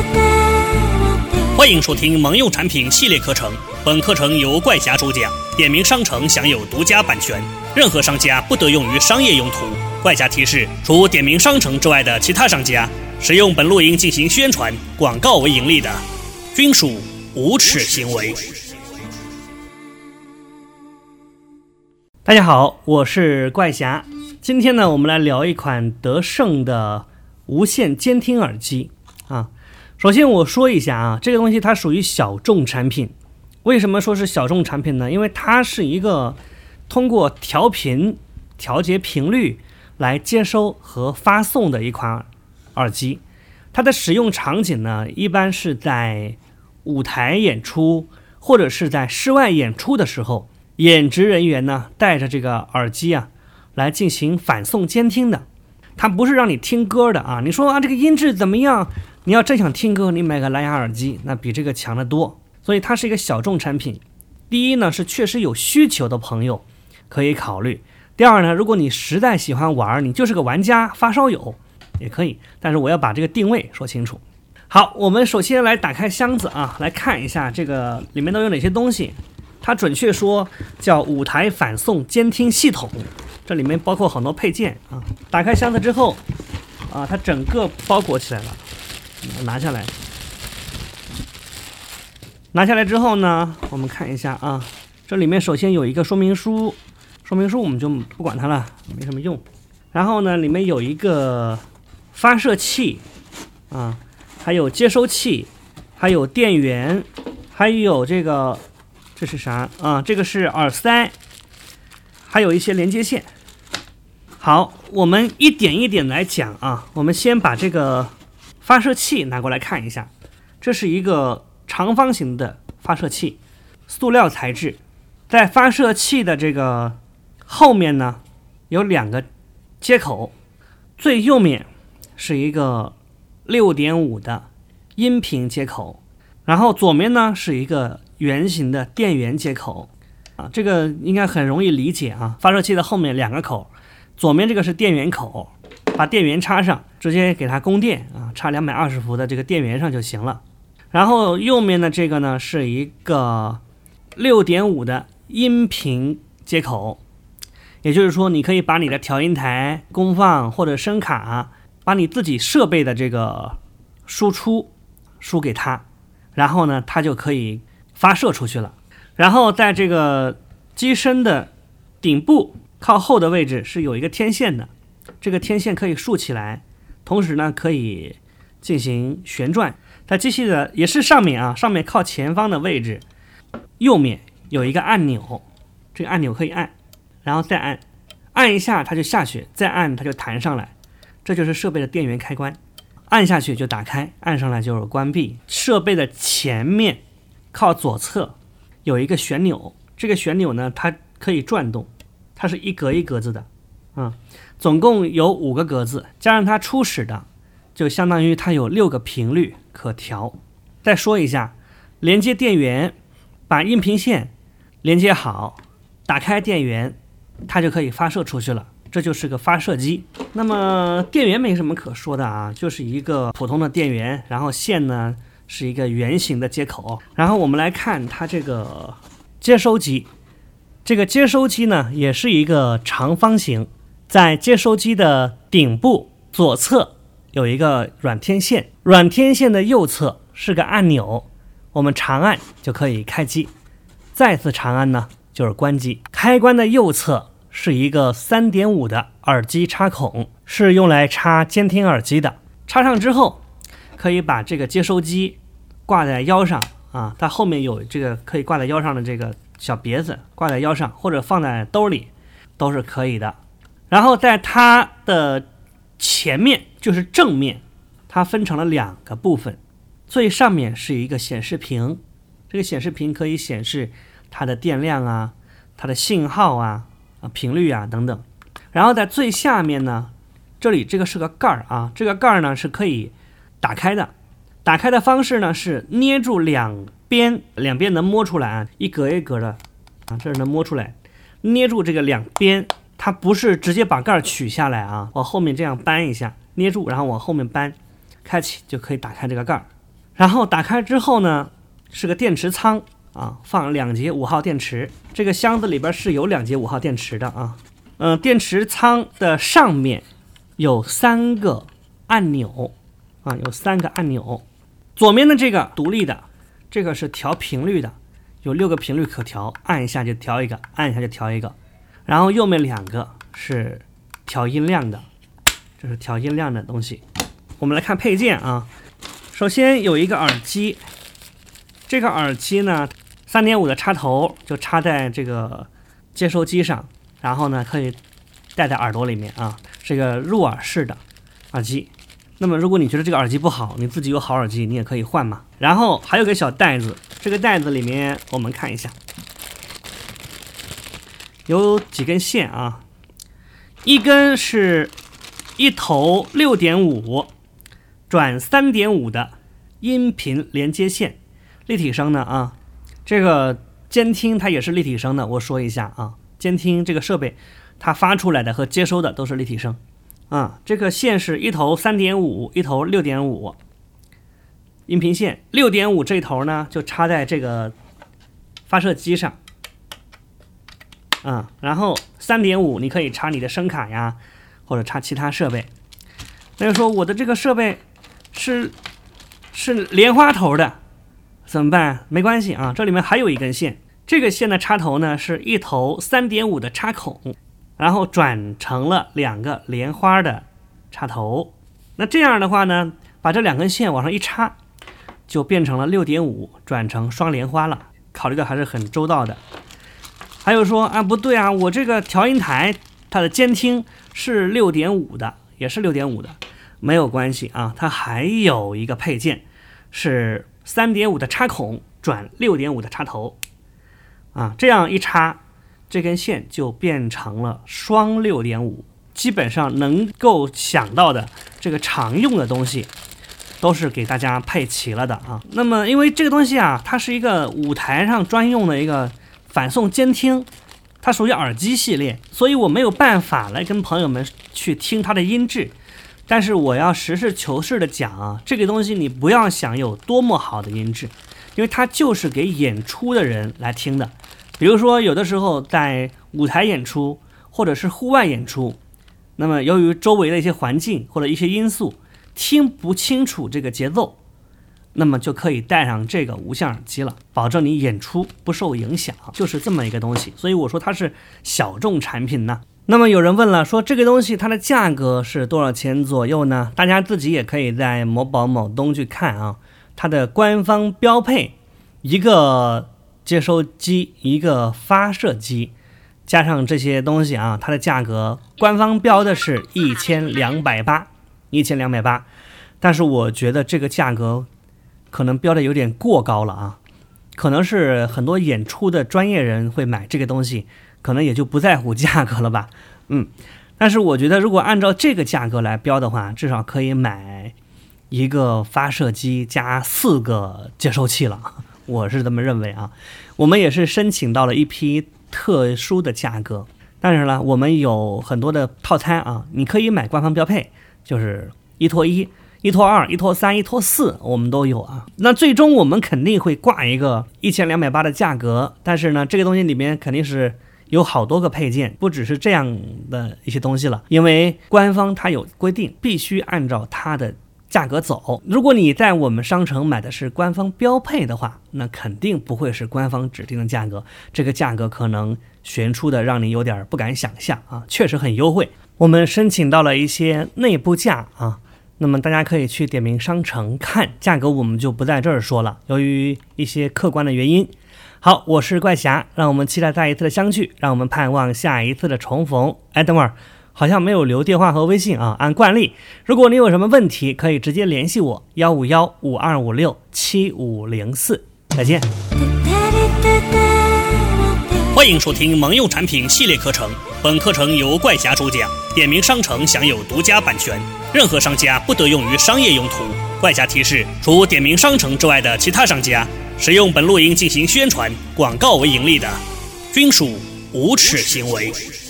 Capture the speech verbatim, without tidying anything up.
欢迎收听萌用产品系列课程，本课程由怪侠主讲，点名商城享有独家版权，任何商家不得用于商业用途。怪侠提示：除点名商城之外的其他商家，使用本录音进行宣传、广告为盈利的，均属无耻行为。大家好，我是怪侠。今天呢，我们来聊一款德胜的无线监听耳机啊。首先我说一下啊，这个东西它属于小众产品。为什么说是小众产品呢？因为它是一个通过调频、调节频率来接收和发送的一款耳机。它的使用场景呢，一般是在舞台演出或者是在室外演出的时候，演职人员呢带着这个耳机啊来进行反送监听的。它不是让你听歌的啊，你说啊这个音质怎么样？你要真想听歌，你买个蓝牙耳机，那比这个强得多。所以它是一个小众产品。第一呢，是确实有需求的朋友可以考虑。第二呢，如果你实在喜欢玩，你就是个玩家发烧友也可以，但是我要把这个定位说清楚。好，我们首先来打开箱子啊，来看一下这个里面都有哪些东西。它准确说叫舞台反送监听系统，这里面包括很多配件啊。打开箱子之后啊，它整个包裹起来了。拿下来，拿下来之后呢，我们看一下啊，这里面首先有一个说明书，说明书我们就不管它了，没什么用。然后呢，里面有一个发射器啊，还有接收器，还有电源，还有这个这是啥啊？这个是耳塞，还有一些连接线。好，我们一点一点来讲啊，我们先把这个发射器拿过来看一下，这是一个长方形的发射器，塑料材质。在发射器的这个后面呢，有两个接口，最右面是一个 六点五 的音频接口，然后左面呢是一个圆形的电源接口啊，这个应该很容易理解啊。发射器的后面两个口，左面这个是电源口，把电源插上，直接给它供电啊，插两百二十伏的这个电源上就行了。然后右面的这个呢是一个 六点五 的音频接口，也就是说你可以把你的调音台、功放或者声卡，把你自己设备的这个输出输给它，然后呢它就可以发射出去了。然后在这个机身的顶部靠后的位置是有一个天线的，这个天线可以竖起来，同时呢可以进行旋转。在机器的也是上面啊，上面靠前方的位置，右面有一个按钮，这个按钮可以按，然后再按，按一下它就下去，再按它就弹上来，这就是设备的电源开关，按下去就打开，按上来就是关闭。设备的前面靠左侧有一个旋钮，这个旋钮呢它可以转动，它是一格一格子的啊、嗯，总共有五个格子，加上它初始的，就相当于它有六个频率可调。再说一下，连接电源，把音频线连接好，打开电源，它就可以发射出去了，这就是个发射机。那么电源没什么可说的啊，就是一个普通的电源，然后线呢是一个圆形的接口。然后我们来看它这个接收机，这个接收机呢也是一个长方形，在接收机的顶部左侧有一个软天线，软天线的右侧是个按钮，我们长按就可以开机，再次长按呢就是关机。开关的右侧是一个 三点五 的耳机插孔，是用来插监听耳机的。插上之后可以把这个接收机挂在腰上啊，它后面有这个可以挂在腰上的这个小别子，挂在腰上或者放在兜里都是可以的。然后在它的前面就是正面，它分成了两个部分，最上面是一个显示屏，这个显示屏可以显示它的电量啊、它的信号啊、频率啊等等。然后在最下面呢，这里这个是个盖儿啊，这个盖儿呢是可以打开的。打开的方式呢是捏住两边，两边能摸出来啊，一格一格的啊，这是能摸出来。捏住这个两边，它不是直接把盖儿取下来啊，往后面这样扳一下，捏住，然后往后面扳，开启就可以打开这个盖儿。 然后打开之后呢，是个电池仓啊，放两节五号电池。这个箱子里边是有两节五号电池的啊。嗯、呃，电池仓的上面有三个按钮啊，有三个按钮。左面的这个独立的，这个是调频率的，有六个频率可调，按一下就调一个，按一下就调一个。然后右面两个是调音量的，这是调音量的东西。我们来看配件啊，首先有一个耳机，这个耳机呢 三点五 的插头就插在这个接收机上，然后呢可以戴在耳朵里面啊，是个入耳式的耳机。那么如果你觉得这个耳机不好，你自己有好耳机你也可以换嘛。然后还有个小袋子，这个袋子里面我们看一下，有几根线啊，一根是一头 六点五 转 三点五 的音频连接线，立体声的啊。这个监听它也是立体声的，我说一下啊，监听这个设备它发出来的和接收的都是立体声啊。这个线是一头 三点五 一头 六点五 音频线， 六点五 这头呢就插在这个发射机上啊，然后 三点五 你可以插你的声卡呀，或者插其他设备。那就说我的这个设备是是莲花头的怎么办？没关系啊，这里面还有一根线，这个线的插头呢是一头 三点五 的插孔，然后转成了两个莲花的插头。那这样的话呢，把这两根线往上一插，就变成了 六点五 转成双莲花了，考虑的还是很周到的。还有说啊，不对啊，我这个调音台它的监听是 六点五 的，也是 六点五 的，没有关系啊，它还有一个配件是 三点五 的插孔转 六点五 的插头啊，这样一插，这根线就变成了双 六点五。 基本上能够想到的这个常用的东西都是给大家配齐了的啊。那么因为这个东西啊，它是一个舞台上专用的一个反送监听，它属于耳机系列，所以我没有办法来跟朋友们去听它的音质。但是我要实事求是的讲啊，这个东西你不要想有多么好的音质，因为它就是给演出的人来听的。比如说有的时候在舞台演出或者是户外演出，那么由于周围的一些环境或者一些因素听不清楚这个节奏，那么就可以戴上这个无线耳机了，保证你演出不受影响，就是这么一个东西。所以我说它是小众产品呢。那么有人问了，说这个东西它的价格是多少钱左右呢？大家自己也可以在某宝某东去看啊，它的官方标配，一个接收机，一个发射机，加上这些东西啊，它的价格官方标的是一千两百八十，一千两百八十，但是我觉得这个价格可能标的有点过高了啊，可能是很多演出的专业人会买这个东西，可能也就不在乎价格了吧。嗯，但是我觉得如果按照这个价格来标的话，至少可以买一个发射机加四个接收器了，我是这么认为啊。我们也是申请到了一批特殊的价格，但是呢，我们有很多的套餐啊，你可以买官方标配，就是一拖一、一拖二、一拖三、一拖四，我们都有啊。那最终我们肯定会挂一个一千两百八十的价格，但是呢，这个东西里面肯定是有好多个配件，不只是这样的一些东西了，因为官方它有规定，必须按照它的价格走。如果你在我们商城买的是官方标配的话，那肯定不会是官方指定的价格，这个价格可能悬出的让你有点不敢想象啊，确实很优惠。我们申请到了一些内部价啊，那么大家可以去点名商城看价格，我们就不在这儿说了，由于一些客观的原因。好，我是怪侠，让我们期待再一次的相聚，让我们盼望下一次的重逢。哎，等会儿好像没有留电话和微信啊，按惯例，如果你有什么问题，可以直接联系我，幺五幺五二五六七五零四。再见。 欢迎收听萌柚产品系列课程，本课程由怪侠主讲，点名商城享有独家版权，任何商家不得用于商业用途。怪侠提示：除点名商城之外的其他商家，使用本录音进行宣传、广告为盈利的，均属无耻行为。